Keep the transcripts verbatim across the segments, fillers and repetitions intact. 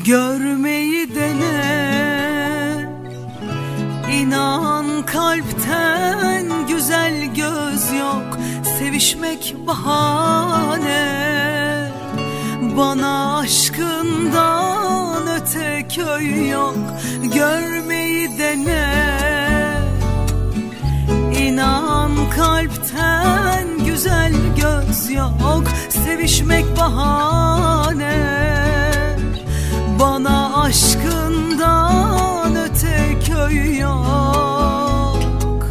Görmeyi dene, İnan kalpten güzel göz yok. Sevişmek bahane, bana aşkından öte köy yok. Görmeyi dene, İnan kalpten güzel göz yok. Sevişmek bahane, bana aşkından öte köy yok.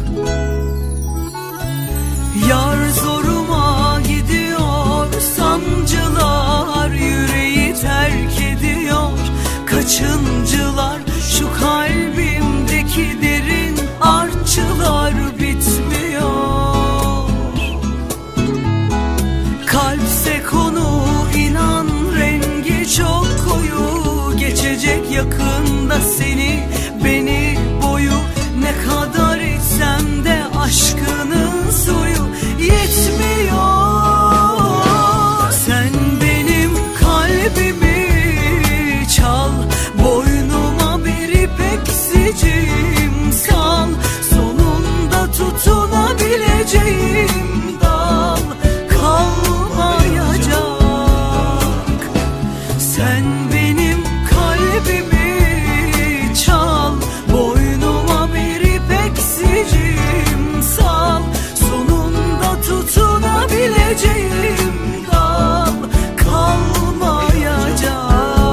Yar zoruma gidiyor, sancılar yüreği terk ediyor. Kaçıncılar şu kalbimdeki derin artçılar bitmiyor. Kalpse konu inan rengi çok koyu. Geçecek yakında seni beni boyu. Ne kadar içsem de aşkının suyu yetmiyor. Sen benim kalbimi çal, boynuma bir ipek sicim sal. Sonunda tutunabileceğim dal kalmayacak. Sen benim kalbimi çal, boynuma bir ipek sicim sal. Sonunda tutunabileceğim dal kalmayacak.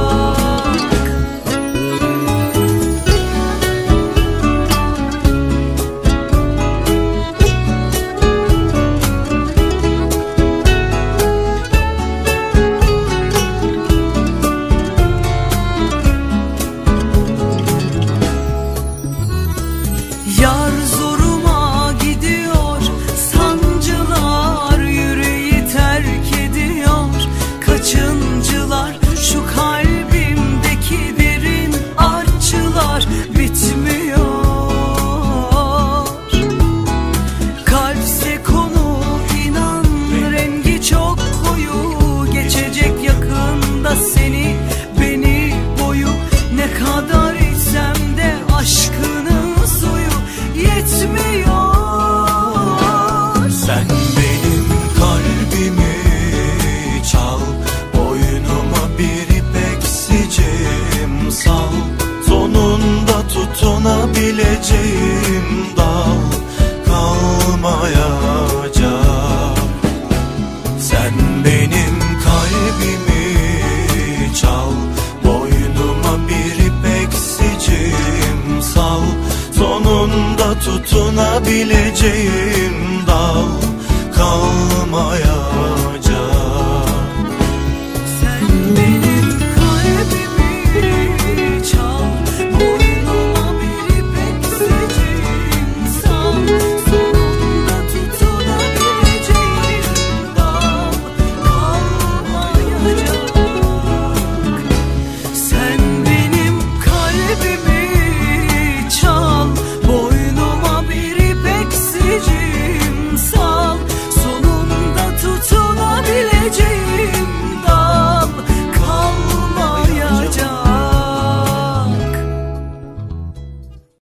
Yar zoruma gidiyor, sancılar yüreği terk ediyor. Kaçıncılar şu kalbimdeki derin artçılar bitmiyor. Kalpse konu inan rengi çok koyu. Geçecek yakında seni beni boyu. Ne kadar içsem de aşkının suyu yetmiyor. Sen benim kalbimi çal, boynuma bir ipek sicim sal. Sonunda tutunabileceğim dal kalmayacak. Sen benim kalbimi çal, boynuma bir ipek sicim sal. Sonunda tutunabileceğim dal kalmayacak.